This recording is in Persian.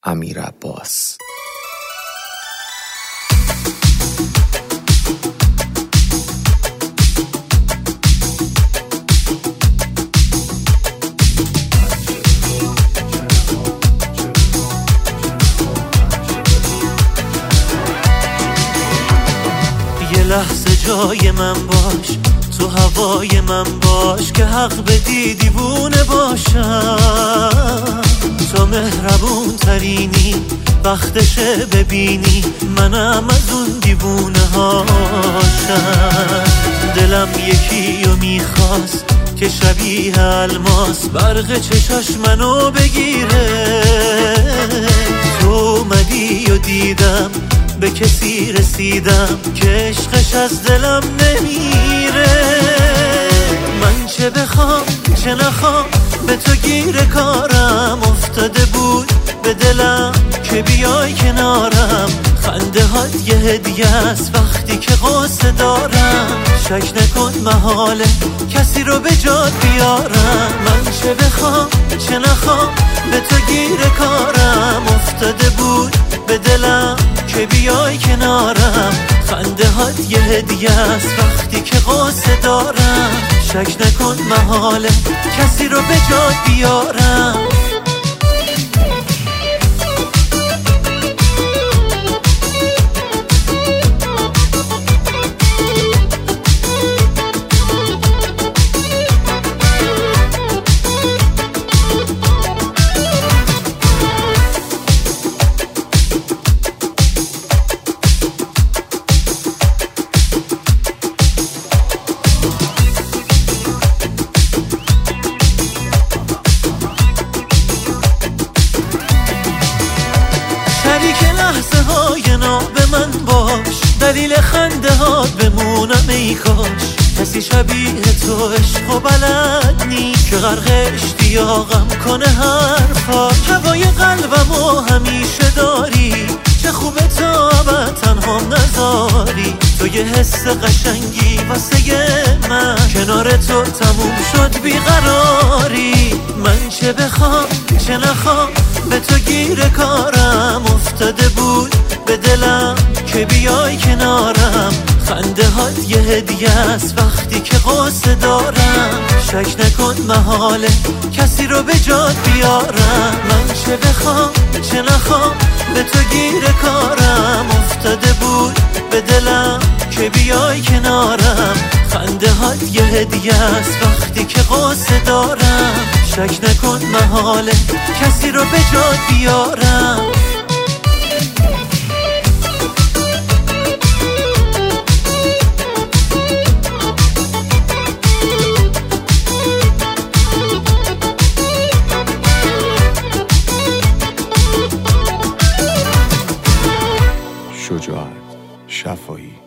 امیر عباس. یه لحظه جای من باش، تو هوای من باش که حق بدی دیوونه باشم. تو مهربون ترینی، وقتشه ببینی منم از اون دیوونه هاشم. دلم یکی رو میخواست که شبیه الماس برق چشاش منو بگیره. تو اومدی و دیدم به کسی رسیدم که عشقش از دلم نمیره. من چه بخوام چه نخوام به تو گیر کارم افتاده بود به دلم که بیای کنارم. خنده هات یه هدیه است وقتی که قصه دارم. شک نکن محاله کسی رو به جات بیارم. من چه بخوام چه نخوام به تو گیر کارم افتاده بود به دلم که بیای کنارم. خنده هات یه هدیه است وقتی که قصه دارم. شک نکن محاله کسی رو به جات بیارم. شریک لحظه های ناب من باش، دلیل خنده ها بمونم ای کاش. کسی شبیه تو عشق و بلد نی که غرق اشتیاقم کنه حرفا. هوای قلبمو همیشه داری، چه خوبه تا ابد تنهام نذاری. تو یه حس قشنگی واسه من، کنار تو تموم شد بیقراری. من چه بخوام چه نخوام به تو گیر کارم افتاده بود به دلم که بیای کنارم. خنده هات یه هدیه است وقتی که قصه دارم. شک نکن محاله کسی رو به جات بیارم. من چه بخوام چه نخوام به تو گیر کارم افتاده بود به دلم که بیای کنارم. خنده هات یه هدیه است وقتی که قصه دارم. شک نکن محاله کسی رو به جات بیارم. شجاعت شفایی.